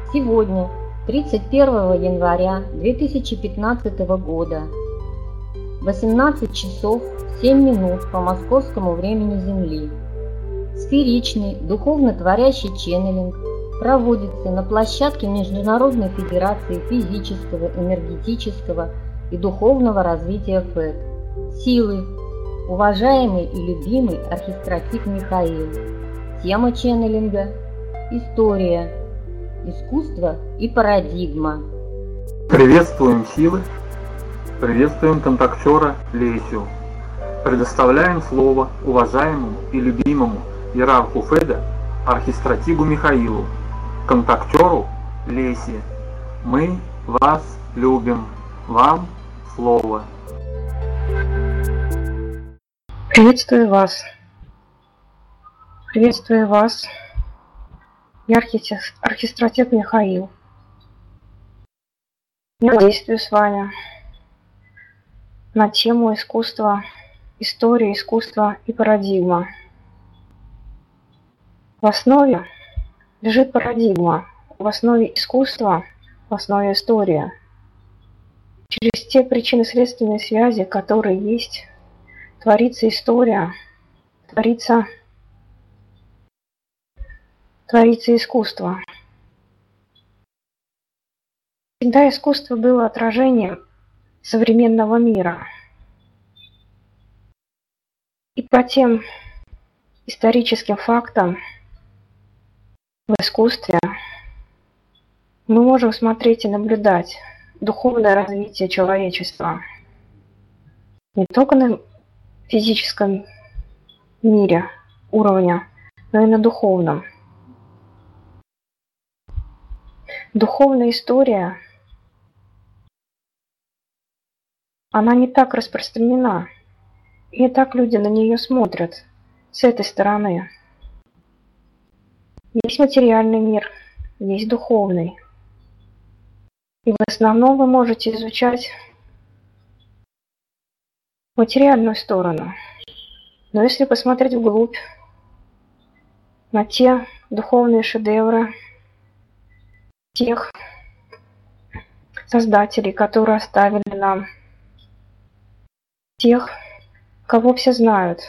Сегодня, 31 января 2015 года, 18 часов 7 минут по московскому времени Земли, сферичный духовно-творящий ченнелинг проводится на площадке Международной Федерации физического, энергетического и духовного развития ФЭД. Силы. Уважаемый и любимый архистратик Михаил. Тема ченнелинга – история, искусство и парадигма. Приветствуем силы, приветствуем контактера Лесю. Предоставляем слово уважаемому и любимому иерарху ФЭДа архистратигу Михаилу, контактеру Лесе. Мы вас любим. Вам слово. Приветствую вас. Приветствую вас. Я архистратиг Михаил. Я действую с вами на тему искусства, история, искусство и парадигма. В основе лежит парадигма, в основе искусства, в основе история. Через те причинно-следственные связи, которые есть, творится история, творится искусство. Всегда искусство было отражением современного мира. И по тем историческим фактам в искусстве мы можем смотреть и наблюдать духовное развитие человечества не только на физическом мире уровня, но и на духовном. Духовная история, она не так распространена, и не так люди на нее смотрят с этой стороны. Есть материальный мир, есть духовный. И в основном вы можете изучать материальную сторону. Но если посмотреть вглубь на те духовные шедевры тех создателей, которые оставили нам, тех, кого все знают,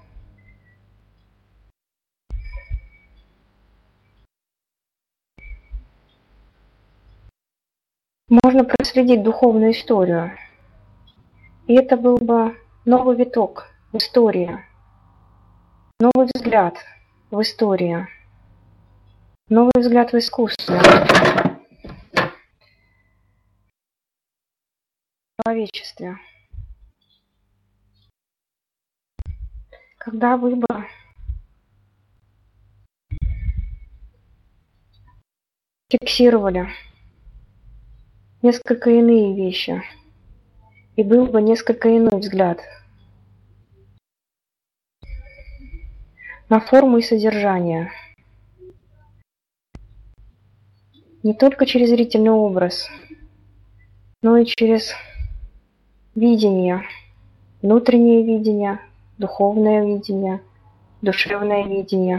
можно проследить духовную историю. И это был бы новый виток в истории, новый взгляд в истории, новый взгляд в искусстве, в человечестве. Когда вы бы фиксировали несколько иные вещи, и был бы несколько иной взгляд на форму и содержание. Не только через зрительный образ, но и через видение, внутреннее видение, духовное видение, душевное видение.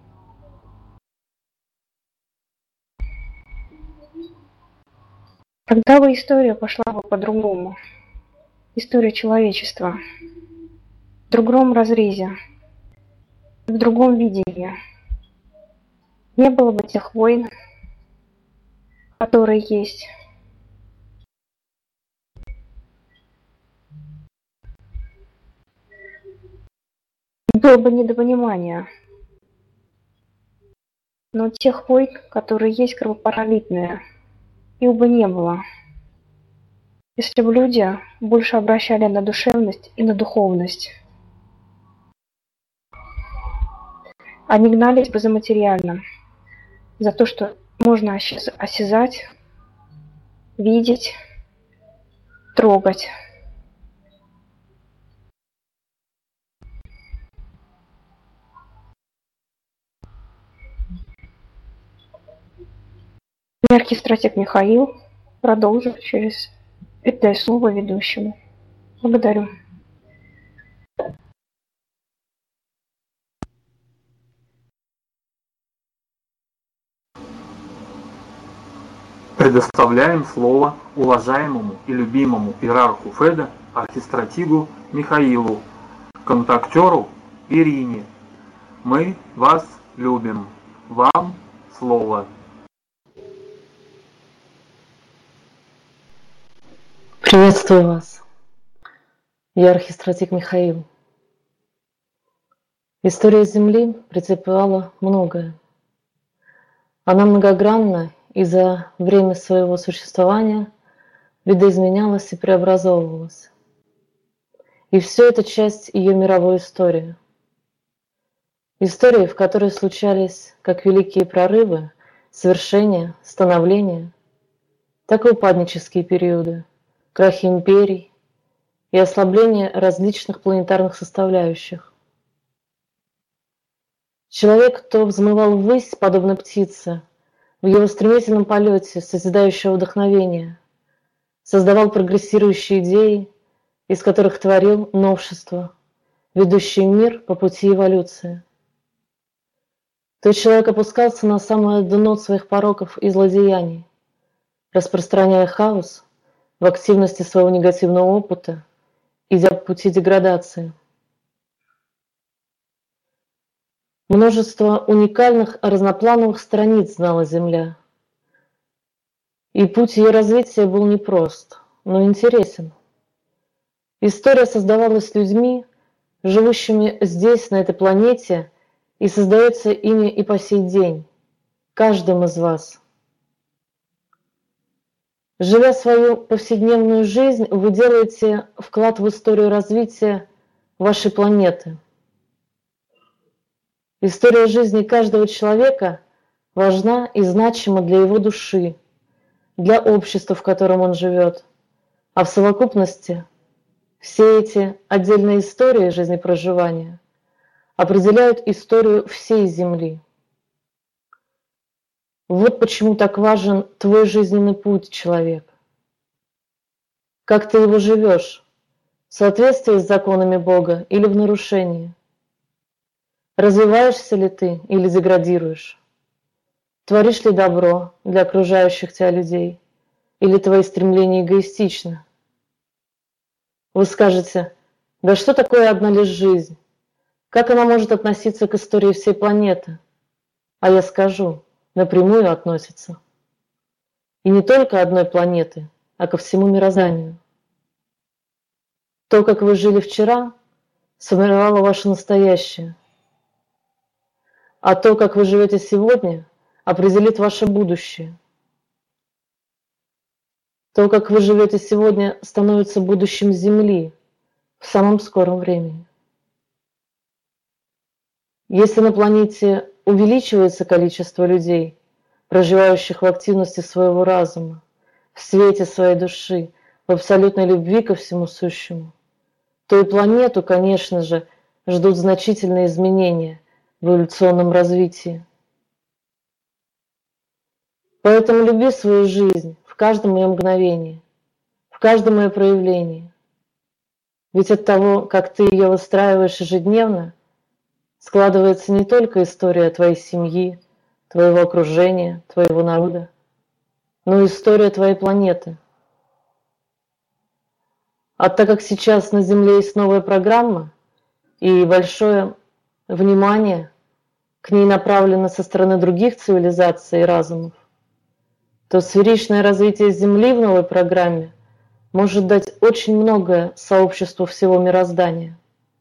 Тогда бы история пошла бы по-другому. История человечества в другом разрезе, в другом видении. Не было бы тех войн, которые есть. Было бы недопонимание. Но тех войн, которые есть кровопролитные, их бы не было, если бы люди больше обращали на душевность и на духовность. Они гнались бы за материальным, за то, что можно осязать, видеть, трогать. Архистратик Михаил продолжит через это слово ведущему. Благодарю. Предоставляем слово уважаемому и любимому иерарху Феда, архистратигу Михаилу, контактеру Ирине. Мы вас любим. Вам слово. Приветствую вас. Я архистратиг Михаил. История Земли претерпевала многое. Она многогранна и за время своего существования видоизменялась и преобразовывалась. И все это часть ее мировой истории. Истории, в которой случались как великие прорывы, свершения, становления, так и упаднические периоды, крахи империй и ослабление различных планетарных составляющих. Человек, кто взмывал ввысь, подобно птице, в его стремительном полете созидающего вдохновения, создавал прогрессирующие идеи, из которых творил новшества, ведущие мир по пути эволюции. Тот человек опускался на самое дно своих пороков и злодеяний, распространяя хаос в активности своего негативного опыта, идя по пути деградации. Множество уникальных разноплановых страниц знала Земля. И путь ее развития был непрост, но интересен. История создавалась людьми, живущими здесь, на этой планете, и создается ими и по сей день, каждым из вас. Живя свою повседневную жизнь, вы делаете вклад в историю развития вашей планеты. История жизни каждого человека важна и значима для его души, для общества, в котором он живет. А в совокупности все эти отдельные истории жизнепроживания определяют историю всей Земли. Вот почему так важен твой жизненный путь, человек. Как ты его живешь, в соответствии с законами Бога или в нарушении? Развиваешься ли ты или деградируешь? Творишь ли добро для окружающих тебя людей? Или твои стремления эгоистичны? Вы скажете, да что такое одна лишь жизнь? Как она может относиться к истории всей планеты? А я скажу, напрямую относится. И не только одной планеты, а ко всему мирозданию. То, как вы жили вчера, сформировало ваше настоящее. А то, как вы живете сегодня, определит ваше будущее. То, как вы живете сегодня, становится будущим Земли в самом скором времени. Если на планете увеличивается количество людей, проживающих в активности своего разума, в свете своей души, в абсолютной любви ко всему сущему, то и планету, конечно же, ждут значительные изменения в эволюционном развитии. Поэтому люби свою жизнь в каждом ее мгновении, в каждом ее проявлении. Ведь от того, как ты ее выстраиваешь ежедневно, складывается не только история твоей семьи, твоего окружения, твоего народа, но и история твоей планеты. А так как сейчас на Земле есть новая программа и большое внимание к ней направлено со стороны других цивилизаций и разумов, то сферичное развитие Земли в новой программе может дать очень многое сообществу всего мироздания.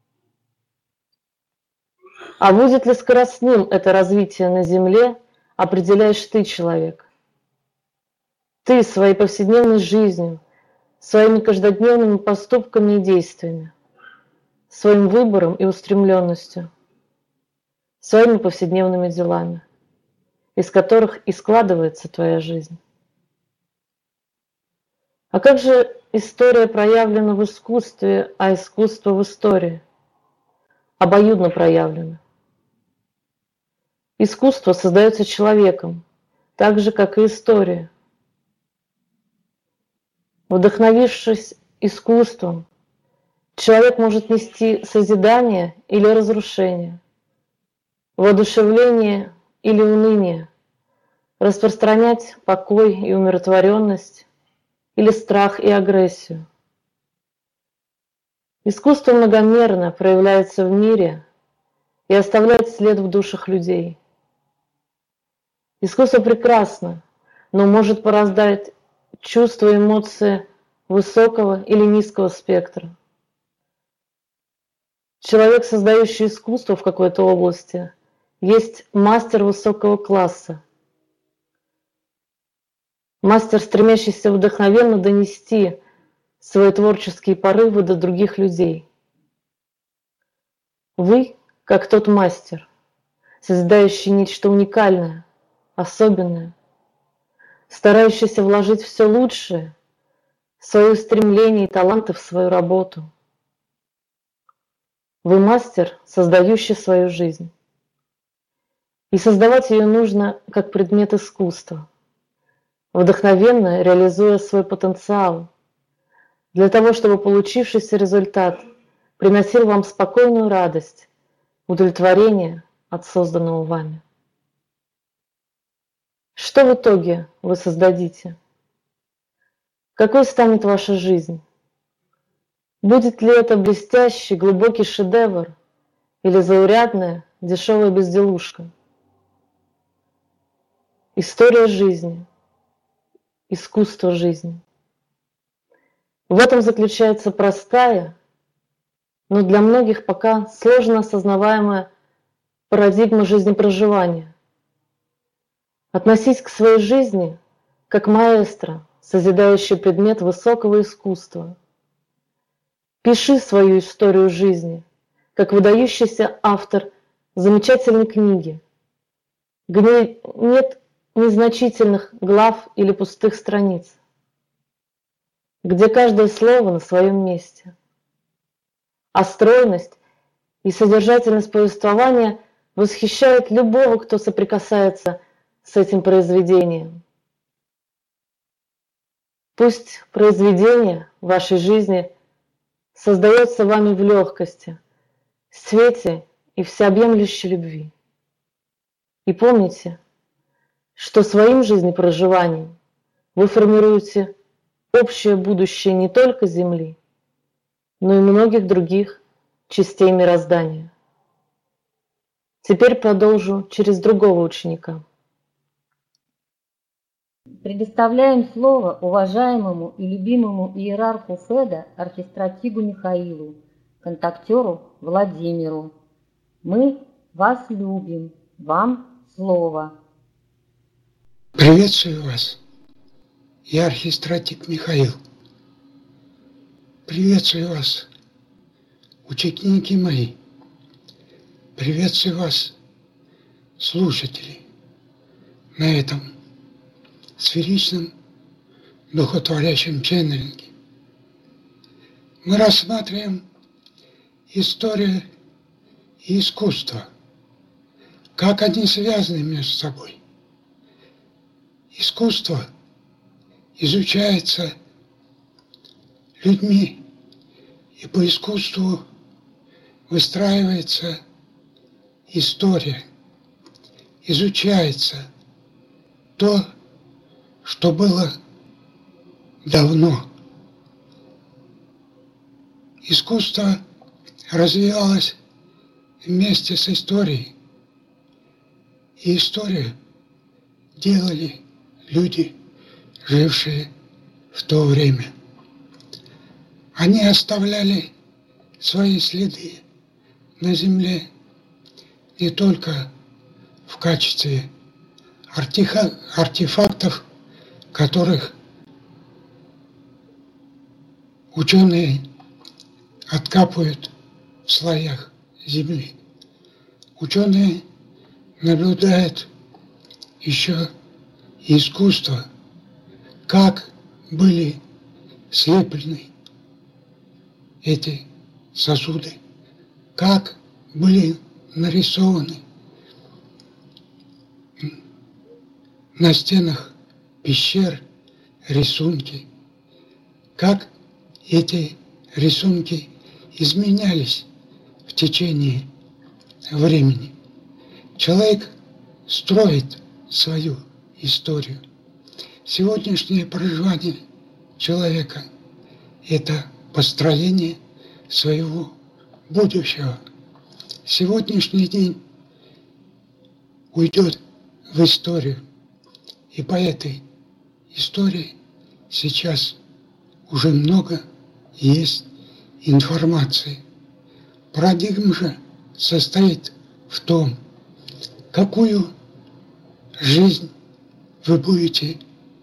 А будет ли скоростным это развитие на Земле, определяешь ты, человек. Ты своей повседневной жизнью, своими каждодневными поступками и действиями, своим выбором и устремленностью, своими повседневными делами, из которых и складывается твоя жизнь. А как же история проявлена в искусстве, а искусство в истории? Обоюдно проявлено. Искусство создается человеком, так же, как и история. Вдохновившись искусством, человек может нести созидание или разрушение, воодушевление или уныние, распространять покой и умиротворенность или страх и агрессию. Искусство многомерно проявляется в мире и оставляет след в душах людей. Искусство прекрасно, но может порождать чувства и эмоции высокого или низкого спектра. Человек, создающий искусство в какой-то области, есть мастер высокого класса. Мастер, стремящийся вдохновенно донести свои творческие порывы до других людей. Вы, как тот мастер, создающий нечто уникальное, особенное, старающийся вложить все лучшее, свои устремления и таланты в свою работу. Вы мастер, создающий свою жизнь. И создавать ее нужно как предмет искусства, вдохновенно реализуя свой потенциал, для того, чтобы получившийся результат приносил вам спокойную радость, удовлетворение от созданного вами. Что в итоге вы создадите? Какой станет ваша жизнь? Будет ли это блестящий, глубокий шедевр или заурядная, дешевая безделушка? История жизни, искусство жизни. В этом заключается простая, но для многих пока сложно осознаваемая парадигма жизнепроживания. Относись к своей жизни как маэстро, созидающий предмет высокого искусства. Пиши свою историю жизни, как выдающийся автор замечательной книги, где нет незначительных глав или пустых страниц, где каждое слово на своем месте. А стройность и содержательность повествования восхищает любого, кто соприкасается с этим произведением. Пусть произведение вашей жизни создается вами в легкости, свете и всеобъемлющей любви. И помните, что своим жизнепроживанием вы формируете общее будущее не только Земли, но и многих других частей мироздания. Теперь продолжу через другого ученика. Предоставляем слово уважаемому и любимому иерарху Феда архистратигу Михаилу, контактеру Владимиру. Мы вас любим. Вам слово. Приветствую вас. Я архистратик Михаил. Приветствую вас, ученики мои. Приветствую вас, слушатели, на этом сферичном духотворящем ченнелинге. Мы рассматриваем историю и искусство, как они связаны между собой. Искусство изучается людьми, и по искусству выстраивается история, изучается то, что было давно. Искусство развивалось вместе с историей, и историю делали люди, жившие в то время. Они оставляли свои следы на земле не только в качестве артефактов, которых ученые откапывают в слоях земли. Ученые наблюдают еще и искусство, как были слеплены эти сосуды, как были нарисованы на стенах пещер рисунки, как эти рисунки изменялись в течение времени. Человек строит свою историю. Сегодняшнее проживание человека – это построение своего будущего. Сегодняшний день уйдет в историю. И по этой истории сейчас уже много есть информации. Парадигма же состоит в том, какую жизнь вы будете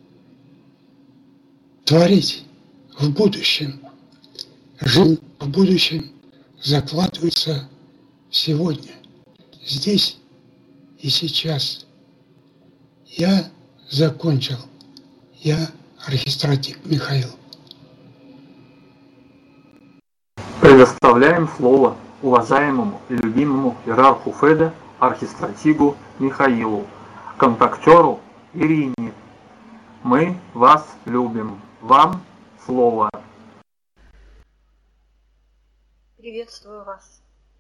творить в будущем. Жизнь в будущем закладывается сегодня, здесь и сейчас. Я закончил. Я архистратик Михаил. Предоставляем слово уважаемому и любимому иерарху Феда, архистратигу Михаилу, контактеру Ирине. Мы вас любим. Вам слово. Приветствую вас.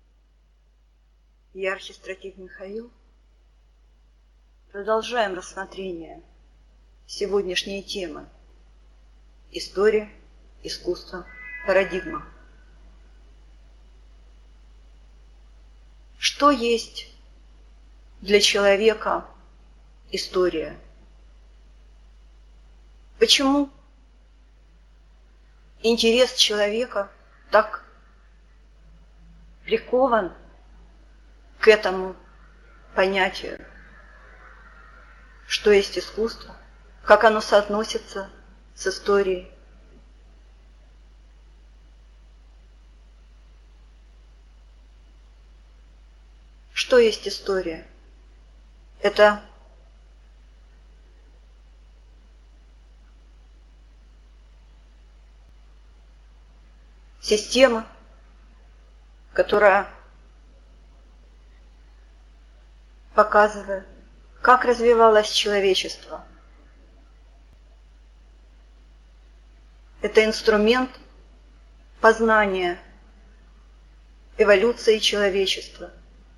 Я архистратиг Михаил. Продолжаем рассмотрение сегодняшней темы «История, искусство, парадигма». Что есть для человека история? Почему интерес человека так прикован к этому понятию? Что есть искусство? Как оно соотносится с историей? Что есть история? Это система, которая показывает, как развивалось человечество. Это инструмент познания эволюции человечества.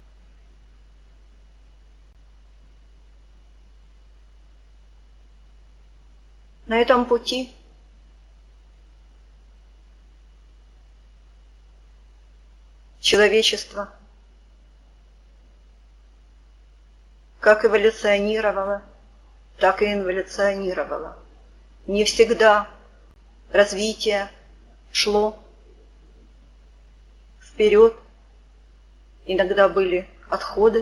На этом пути человечество как эволюционировало, так и инволюционировало. Не всегда развитие шло вперед, иногда были отходы.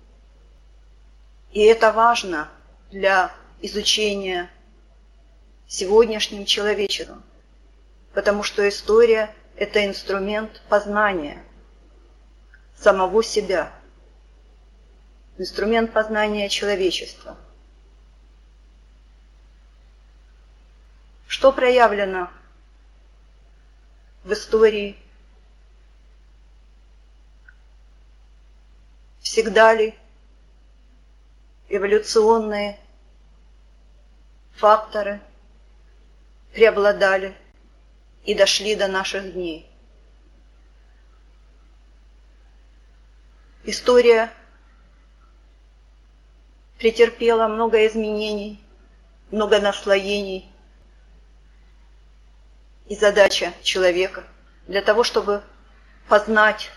И это важно для изучения сегодняшним человечеством, потому что история – это инструмент познания самого себя, инструмент познания человечества. Что проявлено в истории? Всегда ли эволюционные факторы преобладали и дошли до наших дней? История претерпела много изменений, много наслоений. И задача человека для того, чтобы познать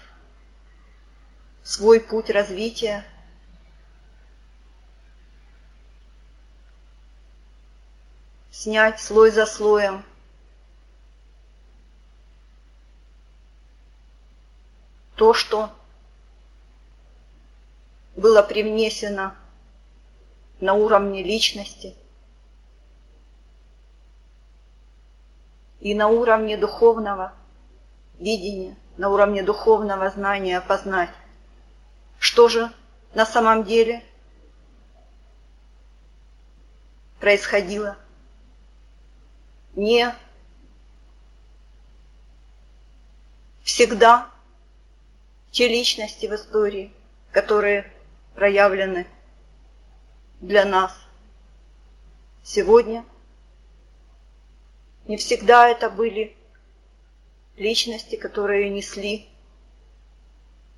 свой путь развития, снять слой за слоем то, что было привнесено на уровне личности и на уровне духовного видения, на уровне духовного знания познать, что же на самом деле происходило. Не всегда те личности в истории, которые проявлены для нас сегодня, не всегда это были личности, которые несли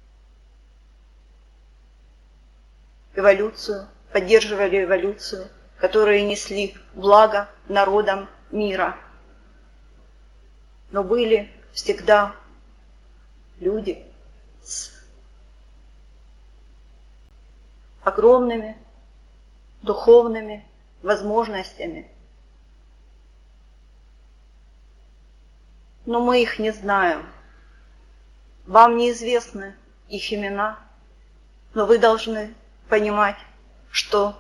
эволюцию, поддерживали эволюцию которые несли благо народам мира. Но были всегда люди с огромными духовными возможностями. Но мы их не знаем. Вам неизвестны их имена, но вы должны понимать, что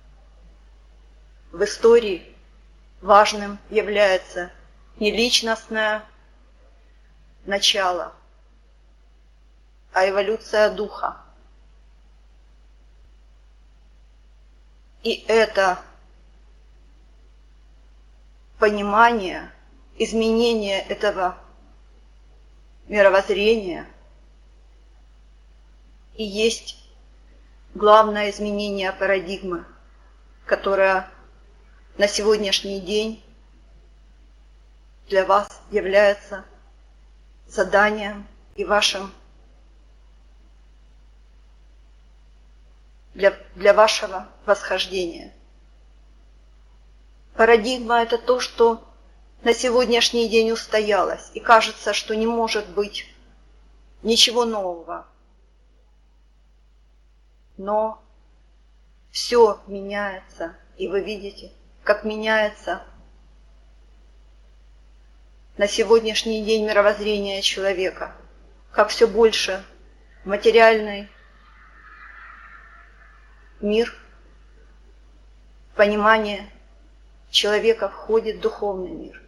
в истории важным является не личностное начало, а эволюция духа. И это понимание, изменение этого мировоззрения и есть главное изменение парадигмы, которое на сегодняшний день для вас является заданием и вашим для вашего восхождения. Парадигма – это то, что на сегодняшний день устоялось, и кажется, что не может быть ничего нового. Но все меняется, и вы видите, как меняется на сегодняшний день мировоззрение человека, как все больше материальный мир, понимание человека входит в духовный мир.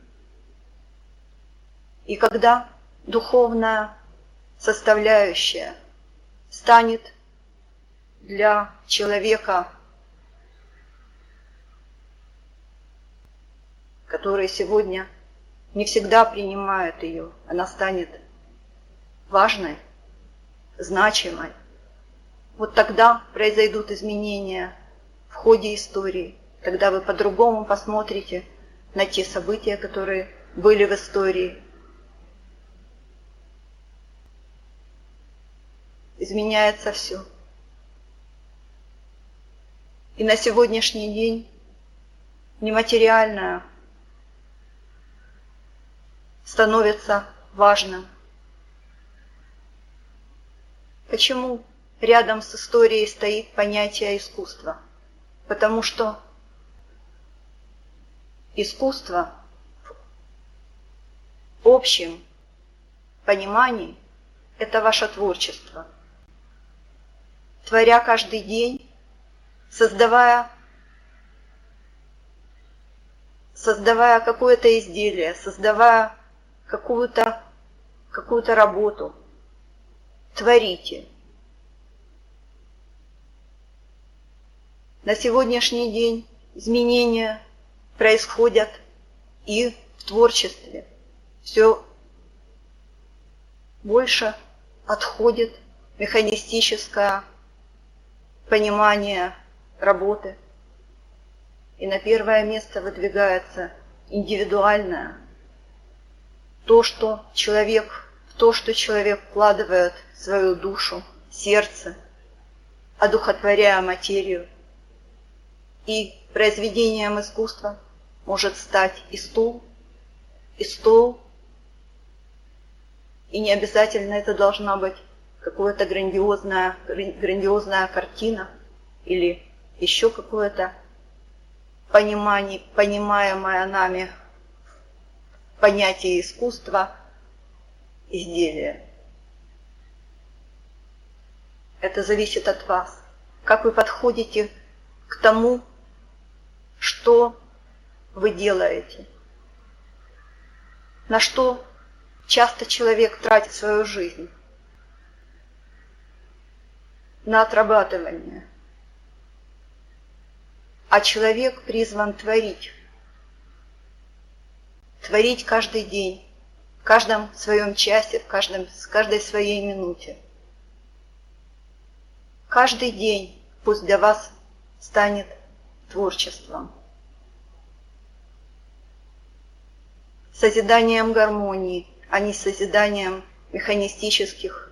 И когда духовная составляющая станет для человека, который сегодня не всегда принимает ее, она станет важной, значимой, вот тогда произойдут изменения в ходе истории. Тогда вы по-другому посмотрите на те события, которые были в истории. Изменяется все. И на сегодняшний день нематериальное становится важным. Почему рядом с историей стоит понятие искусства? Потому что искусство в общем понимании – это ваше творчество. Творя каждый день, создавая какое-то изделие, создавая какую-то работу, творите. На сегодняшний день изменения происходят и в творчестве. Все больше отходит механистическое понимание работы. И на первое место выдвигается индивидуальное. В то, что человек вкладывает в свою душу, сердце, одухотворяя материю. И произведением искусства может стать и стул, и не обязательно это должна быть какая-то грандиозная картина или еще какое-то понимаемое нами понятие искусства изделие. Это зависит от вас, как вы подходите к тому, что вы делаете, на что часто человек тратит свою жизнь, на отрабатывание. А человек призван творить. Творить каждый день, в каждом своем часе, в каждой своей минуте. Каждый день пусть для вас станет творчеством. Созиданием гармонии, а не созиданием механистических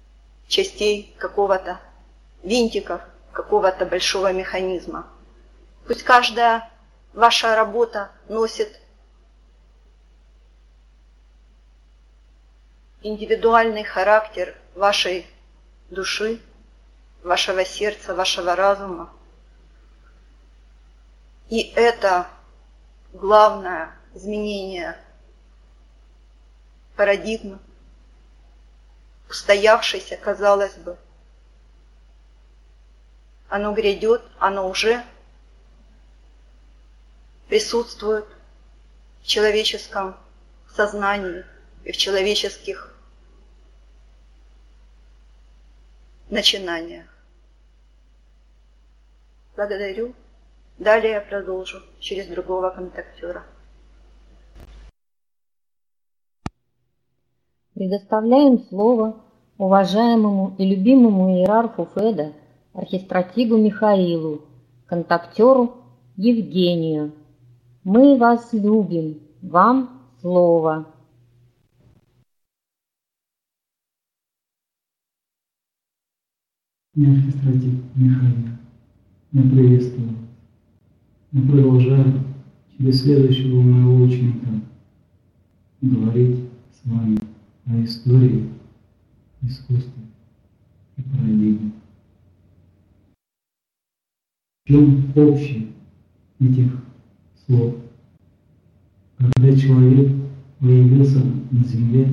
частей какого-то, винтиков какого-то большого механизма. Пусть каждая ваша работа носит индивидуальный характер вашей души, вашего сердца, вашего разума. И это главное изменение парадигмы, устоявшейся, казалось бы. Оно грядет, оно уже присутствует в человеческом сознании и в человеческих начинаниях. Благодарю. Далее я продолжу через другого контактера. Предоставляем слово уважаемому и любимому иерарху Феда, архистратигу Михаилу, контактеру Евгению. Мы вас любим. Вам слово. Архистратиг Михаил, я приветствую вас. Я продолжаю через следующего моего ученика говорить с вами о истории, искусстве и парадигме. В чем общее этих слов? Когда человек появился на земле,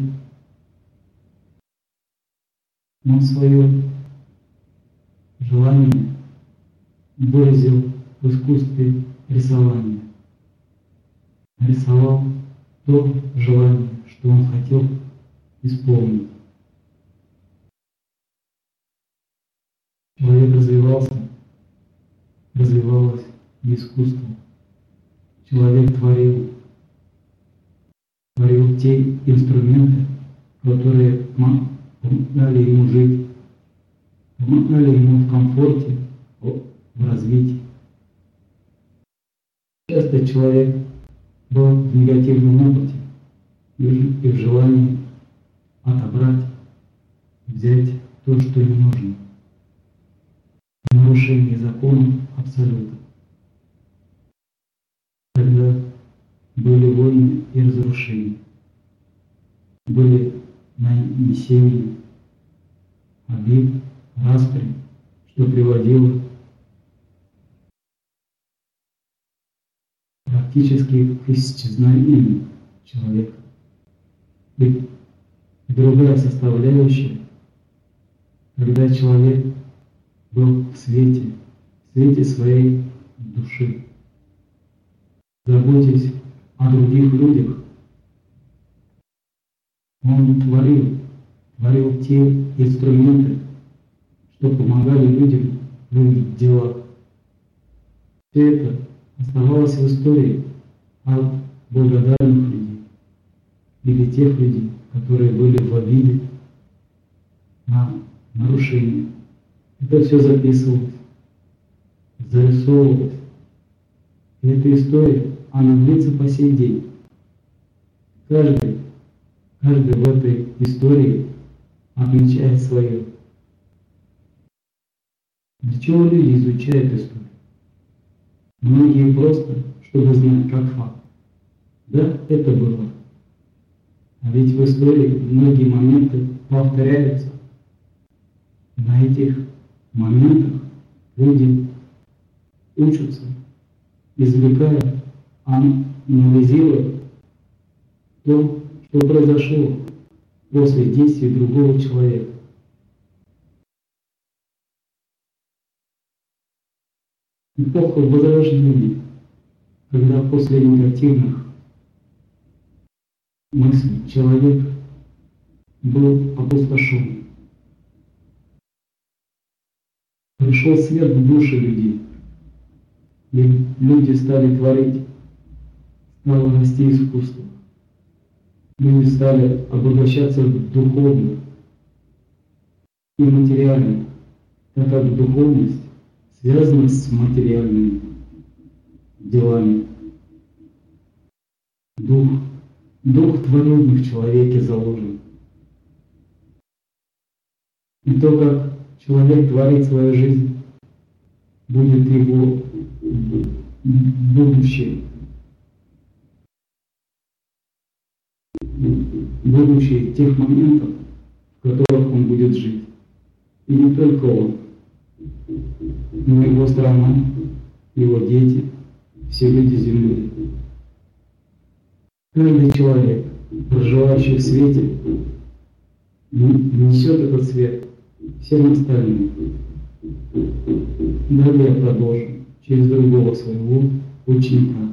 он свое желание выразил в искусстве рисования. Рисовал то желание, что он хотел исполнить. Человек развивалось и искусство. Человек творил те инструменты, которые помогали ему жить, помогали ему в комфорте, в развитии. Часто человек был в негативном опыте и в желании отобрать, взять то, что не нужно. Нарушение законов абсолюта. Когда были войны и разрушения, были нанесения обид, распри, что приводило практически к исчезновению человека. И другая составляющая, когда человек был в свете своей души, заботясь о других людях, он творил те инструменты, что помогали людям в их делах. Все это оставалось в истории от благодарных людей или тех людей, которые были в обиде на нарушение. Это все записывалось, зарисовывалось. И эта история, она длится по сей день. Каждый в этой истории отмечает свое. Для чего люди изучают историю? Многие просто, чтобы знать как факт. Да, это было. А ведь в истории многие моменты повторяются. На этих моментах люди учатся, извлекают, анализируют то, что произошло после действий другого человека. Эпоха Возрождения, когда после негативных мыслей человек был опустошен. Пришел свет в души людей, и люди стали творить, стало расти искусство. Люди стали обогащаться духовно и материально, так как духовность связана с материальными делами. Дух творения в человеке заложен. И то, как человек творит свою жизнь, будет его будущее тех моментов, в которых он будет жить. И не только он, но и его страна, его дети, все люди Земли. Каждый человек, проживающий в свете, несет этот свет всем остальным. Далее я продолжу через другого своего ученика.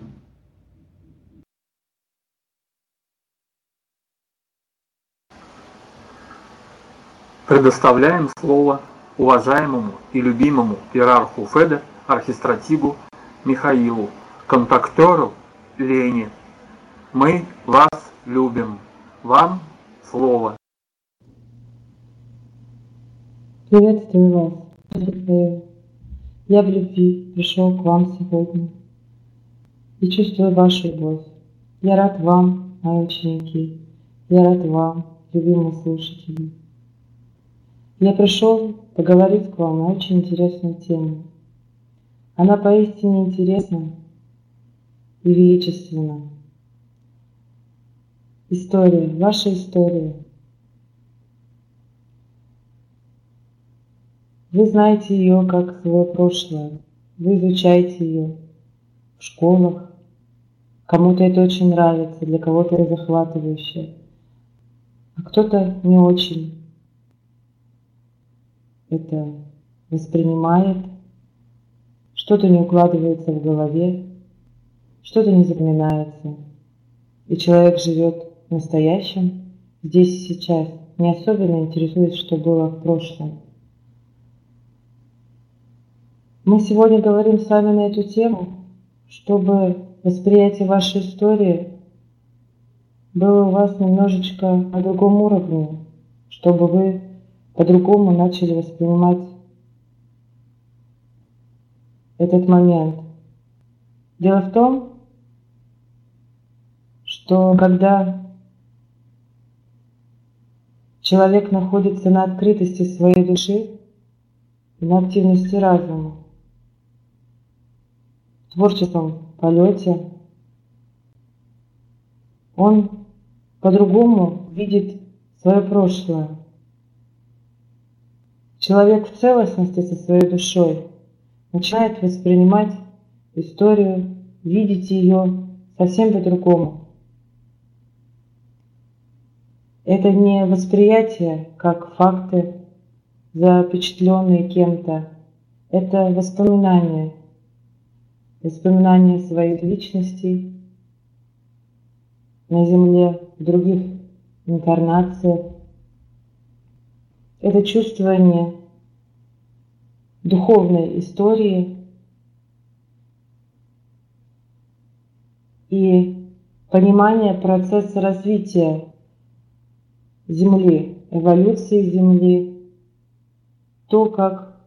Предоставляем слово уважаемому и любимому иерарху Феда, архистратигу Михаилу, контактеру Лене. Мы вас любим. Вам слово. Приветствую вас, Михаил. Я в любви пришел к вам сегодня и чувствую вашу любовь. Я рад вам, мои ученики. Я рад вам, любимые слушатели. Я пришел поговорить к вам на очень интересную тему. Она поистине интересна и величественна. История, ваша история. Вы знаете ее как свое прошлое. Вы изучаете ее в школах. Кому-то это очень нравится, для кого-то это захватывающе, а кто-то не очень это воспринимает, что-то не укладывается в голове, что-то не запоминается. И человек живет в настоящем, здесь и сейчас, не особенно интересуясь, что было в прошлом. Мы сегодня говорим с вами на эту тему, чтобы восприятие вашей истории было у вас немножечко на другом уровне, чтобы вы по-другому начали воспринимать этот момент. Дело в том, что когда человек находится на открытости своей души и на активности разума, в творческом полете, он по-другому видит свое прошлое. Человек в целостности со своей душой начинает воспринимать историю, видеть ее совсем по-другому. Это не восприятие как факты, запечатленные кем-то. Это воспоминания. Воспоминания своих личностей на Земле, в других инкарнациях. Это чувствование духовной истории и понимание процесса развития Земли, эволюции Земли, то, как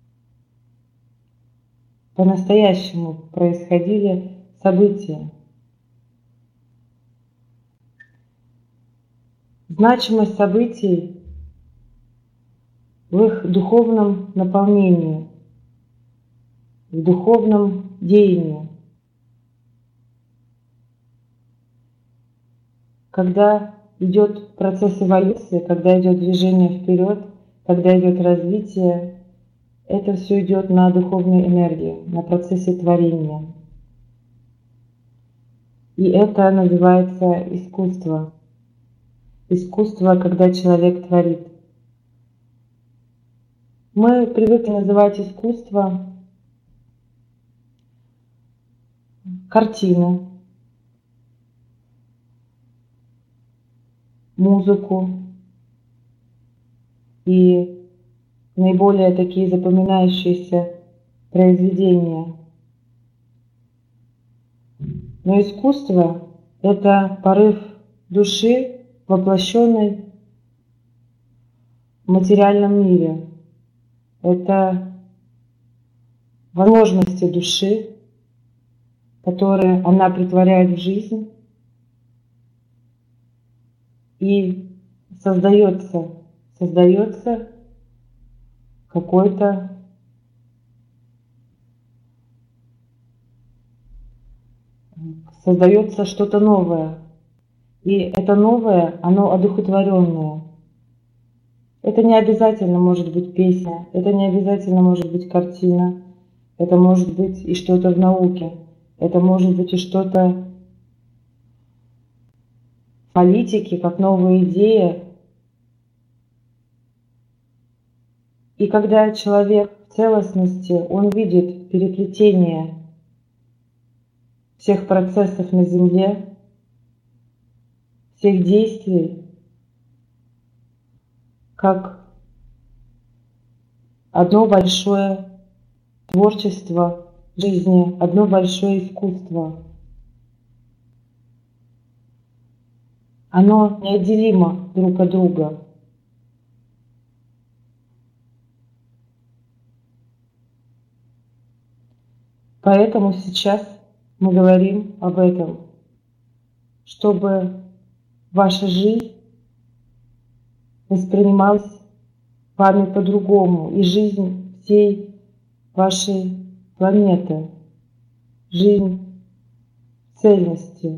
по-настоящему происходили события. Значимость событий в их духовном наполнении, в духовном деянии. Когда идет процесс эволюции, когда идет движение вперед, когда идет развитие, это все идет на духовной энергии, на процессе творения. И это называется искусство. Искусство, когда человек творит. Мы привыкли называть искусство картины, музыку и наиболее такие запоминающиеся произведения. Но искусство – это порыв души, воплощенной в материальном мире. Это возможности души, которые она претворяет в жизнь, и создается какой-то создается что-то новое. И это новое, оно одухотворенное. Это не обязательно может быть песня, это не обязательно может быть картина, это может быть и что-то в науке, это может быть и что-то в политике, как новая идея. И когда человек в целостности, он видит переплетение всех процессов на Земле, всех действий, как одно большое творчество жизни, одно большое искусство. Оно неотделимо друг от друга. Поэтому сейчас мы говорим об этом, чтобы ваша жизнь воспринималась вами по-другому, и жизнь всей вашей планеты, жизнь цельности,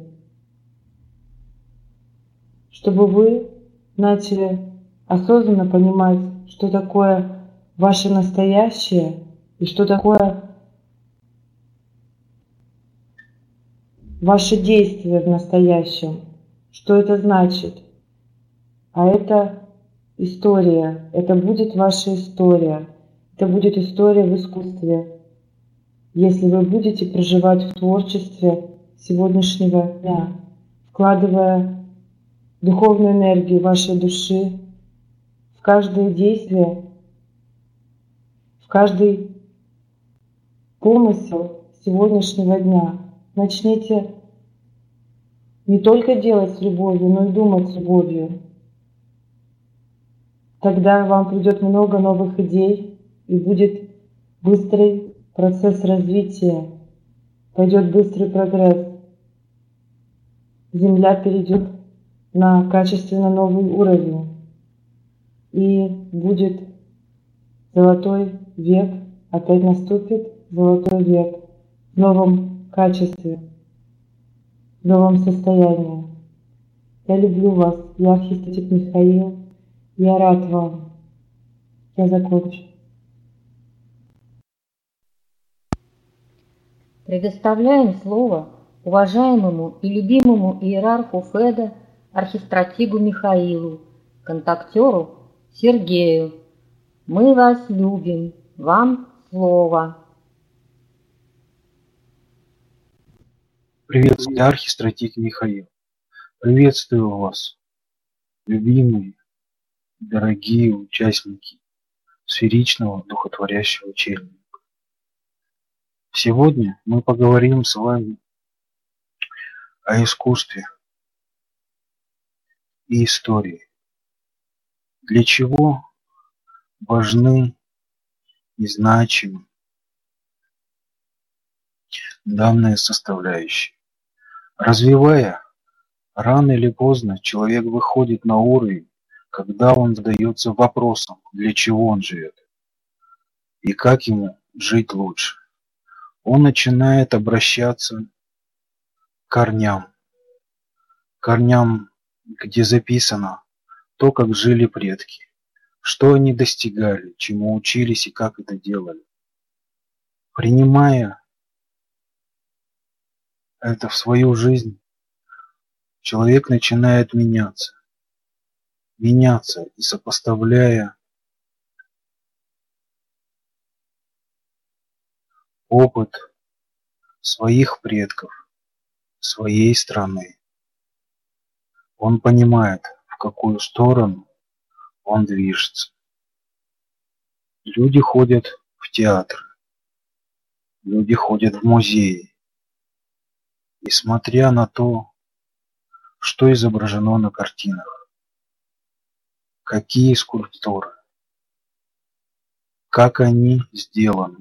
чтобы вы начали осознанно понимать, что такое ваше настоящее и что такое ваше действие в настоящем, что это значит. А это история, это будет ваша история, это будет история в искусстве, если вы будете проживать в творчестве сегодняшнего дня, вкладывая духовную энергию вашей души в каждое действие, в каждый помысел сегодняшнего дня. Начните не только делать с любовью, но и думать с любовью. Тогда вам придет много новых идей и будет быстрый процесс развития, пойдет быстрый прогресс. Земля перейдет на качественно новый уровень и будет золотой век, опять наступит золотой век в новом качестве, в новом состоянии. Я люблю вас, я архистратик Михаил, я рад вам. Я закончу. Предоставляем слово уважаемому и любимому иерарху Феда, архистратигу Михаилу, контактеру Сергею. Мы вас любим. Вам слово. Приветствую, архистратиг Михаил. Приветствую вас, любимые, дорогие участники сферичного духотворящего чельника. Сегодня мы поговорим с вами о искусстве и истории. Для чего важны и значимы данные составляющие. Развивая, рано или поздно человек выходит на уровень, когда он задается вопросом, для чего он живет и как ему жить лучше. Он начинает обращаться к корням, где записано то, как жили предки, что они достигали, чему учились и как это делали. Принимая это в свою жизнь, человек начинает меняться и сопоставляя опыт своих предков, своей страны. Он понимает, в какую сторону он движется. Люди ходят в театр, люди ходят в музеи. И смотря на то, что изображено на картинах, какие скульптуры, как они сделаны,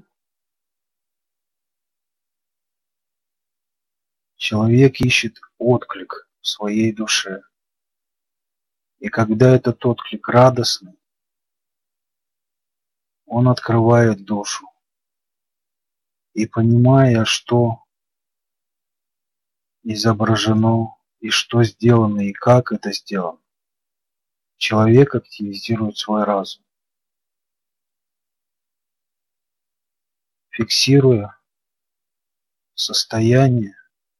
человек ищет отклик в своей душе. И когда этот отклик радостный, он открывает душу. И понимая, что изображено и что сделано и как это сделано. Человек активизирует свой разум, фиксируя состояние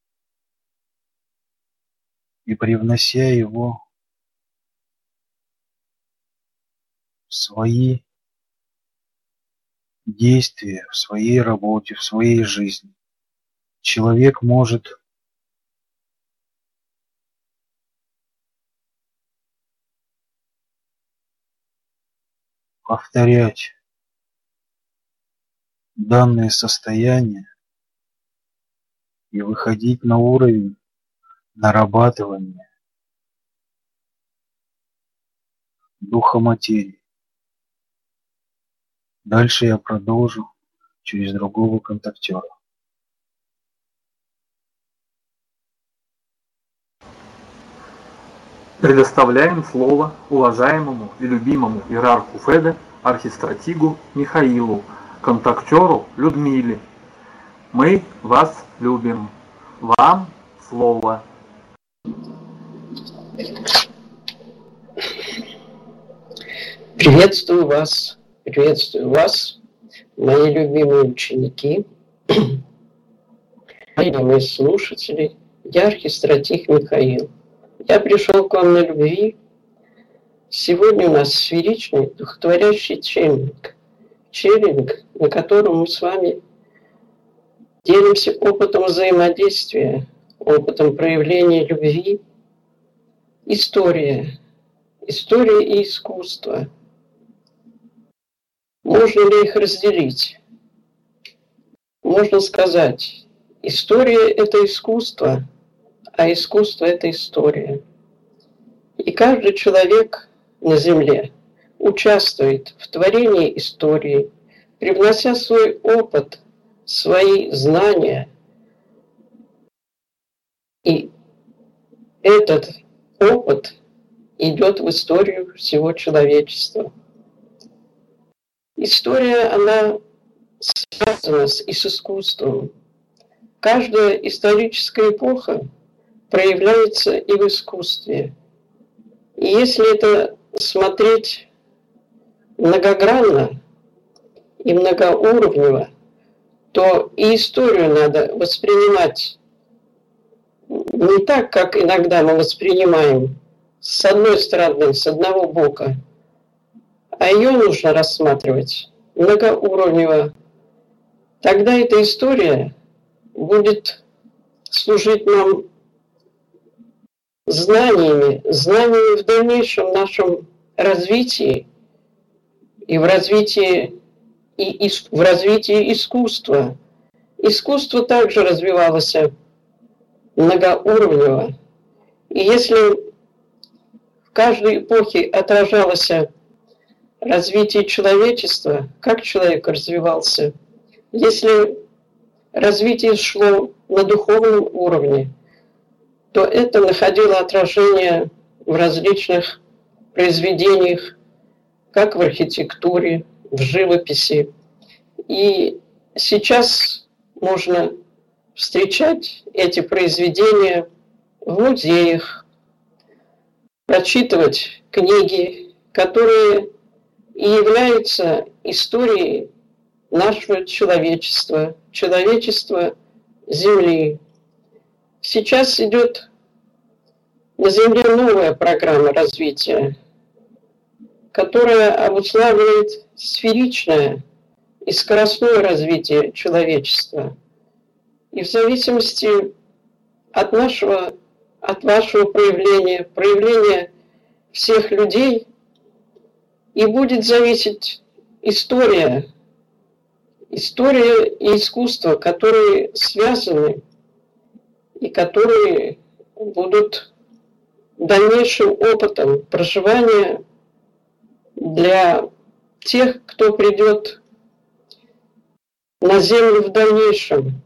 и привнося его в свои действия, в своей работе, в своей жизни. Человек может повторять данное состояние и выходить на уровень нарабатывания духа материи. Дальше я продолжу через другого контактера. Предоставляем слово уважаемому и любимому иерарху Феда, архистратигу Михаилу, контактеру Людмиле. Мы вас любим. Вам слово. Приветствую вас, мои любимые ученики, мои любимые слушатели. Я архистратиг Михаил. Я пришел к вам на любви. Сегодня у нас сферичный духотворящий челлинг, на котором мы с вами делимся опытом взаимодействия, опытом проявления любви. История и искусство. Можно ли их разделить? Можно сказать, история – это искусство, а искусство – это история. И каждый человек на Земле участвует в творении истории, привнося свой опыт, свои знания. И этот опыт идет в историю всего человечества. История, она связана и с искусством. Каждая историческая эпоха проявляется и в искусстве. И если это смотреть многогранно и многоуровнево, то и историю надо воспринимать не так, как иногда мы воспринимаем, с одной стороны, с одного бока, а ее нужно рассматривать многоуровнево. Тогда эта история будет служить нам знаниями в дальнейшем нашем развитии и в развитии искусства. Искусство также развивалось многоуровнево. И если в каждой эпохе отражалось развитие человечества, как человек развивался, если развитие шло на духовном уровне, то это находило отражение в различных произведениях, как в архитектуре, в живописи. И сейчас можно встречать эти произведения в музеях, прочитывать книги, которые и являются историей нашего человечества, человечества Земли. Сейчас идет на Земле новая программа развития, которая обуславливает сферичное и скоростное развитие человечества. И в зависимости от вашего проявления всех людей, и будет зависеть история и искусство, которые связаны и которые будут дальнейшим опытом проживания для тех, кто придет на Землю в дальнейшем.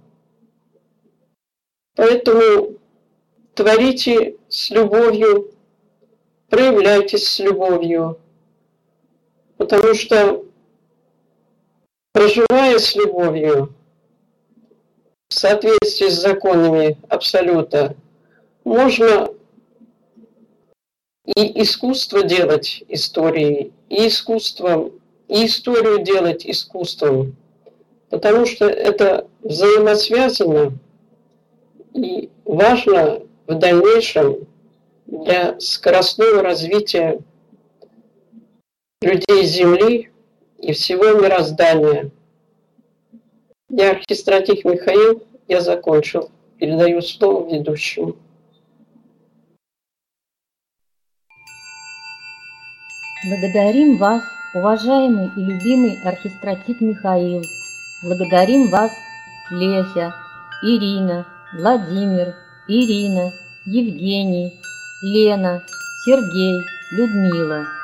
Поэтому творите с любовью, проявляйтесь с любовью, потому что, проживая с любовью, в соответствии с законами Абсолюта можно и искусство делать историей, и искусством, и историю делать искусством, потому что это взаимосвязано и важно в дальнейшем для скоростного развития людей Земли и всего мироздания. Я архистратик Михаил, я закончил. Передаю слово ведущему. Благодарим вас, уважаемый и любимый архистратик Михаил. Благодарим вас, Леся, Ирина, Владимир, Ирина, Евгений, Лена, Сергей, Людмила.